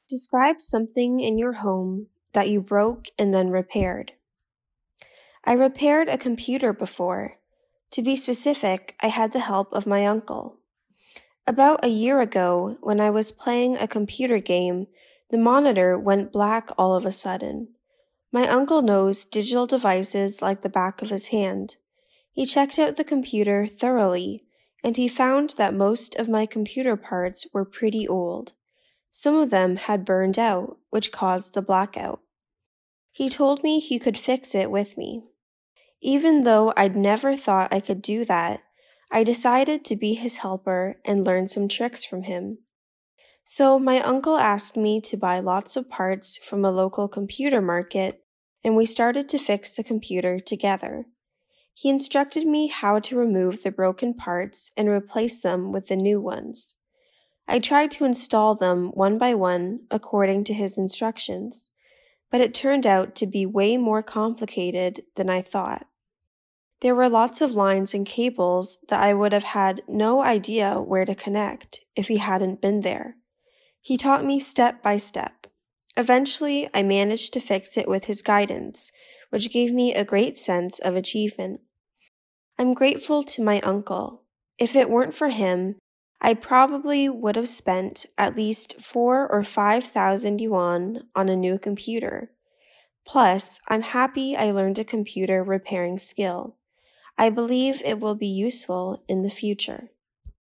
Describe something in your home that you broke and then repaired. I repaired a computer before. To be specific, I had the help of my uncle. About a year ago, when I was playing a computer game, the monitor went black all of a sudden. My uncle knows digital devices like the back of his hand. He checked out the computer thoroughly, and he found that most of my computer parts were pretty old. Some of them had burned out, which caused the blackout. He told me he could fix it with me. Even though I'd never thought I could do that, I decided to be his helper and learn some tricks from him. So my uncle asked me to buy lots of parts from a local computer market, and we started to fix the computer together. He instructed me how to remove the broken parts and replace them with the new ones. I tried to install them one by one according to his instructions, but it turned out to be way more complicated than I thought. There were lots of lines and cables that I would have had no idea where to connect if he hadn't been there. He taught me step by step. Eventually, I managed to fix it with his guidance, which gave me a great sense of achievement. I'm grateful to my uncle. If it weren't for him, I probably would have spent at least 4,000 or 5,000 yuan on a new computer. Plus, I'm happy I learned a computer repairing skill. I believe it will be useful in the future.